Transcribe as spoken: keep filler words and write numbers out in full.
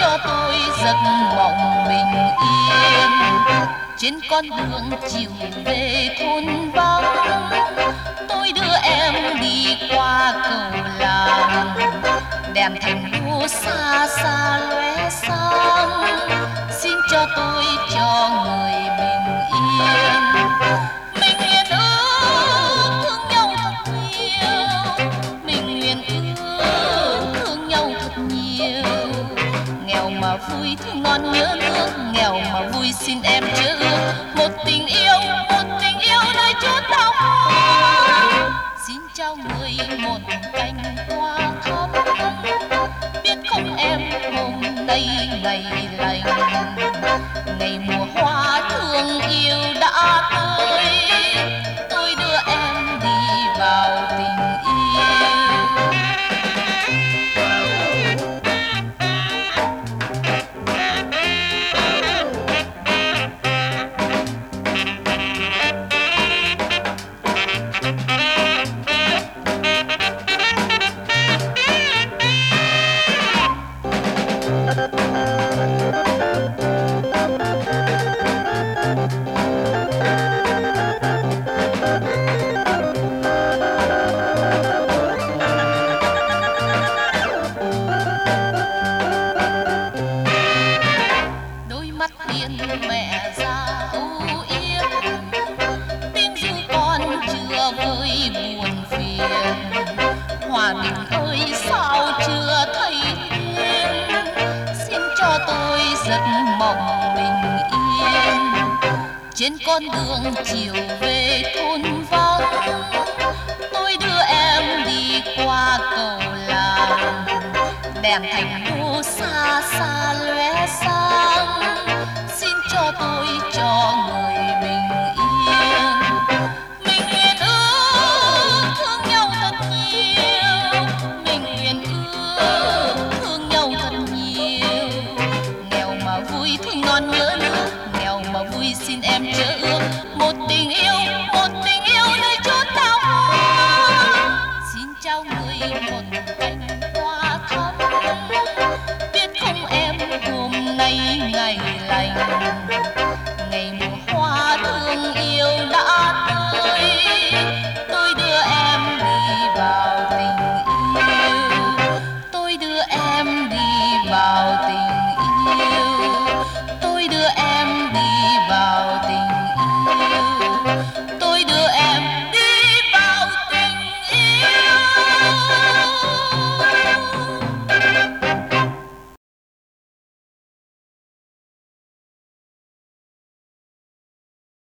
cho tôi giấc mộng bình yên. Trên con đường chiều về thôn vắng, tôi đưa em đi qua cầu làng. Đèn thành đô xa xa lóe sáng, xin cho tôi cho người bình yên. Mình nguyện ước thương nhau thật nhiều, mình nguyện ước thương nhau thật nhiều. Nghèo mà vui thương ngon nhớ nước, nghèo mà vui xin em chớ ước. Một tình yêu, một tình yêu nơi chốn đau khổ. Xin trao người một cành hoa thắm, biết không em hôm nay ngày lành, ngày mùa hoa thương yêu đã tới. Tôi đưa em đi vào tình yêu. Mẹ già âu yếm, tiếng ru con chưa vơi buồn phiền. Hòa bình ơi sao chưa thấy thiên, xin cho tôi giấc mộng bình yên. Trên con đường chiều về thôn vắng, tôi đưa em đi qua cầu làng. Đèn thành đô xa xa lóe sáng, xin cho tôi cho người bình yên.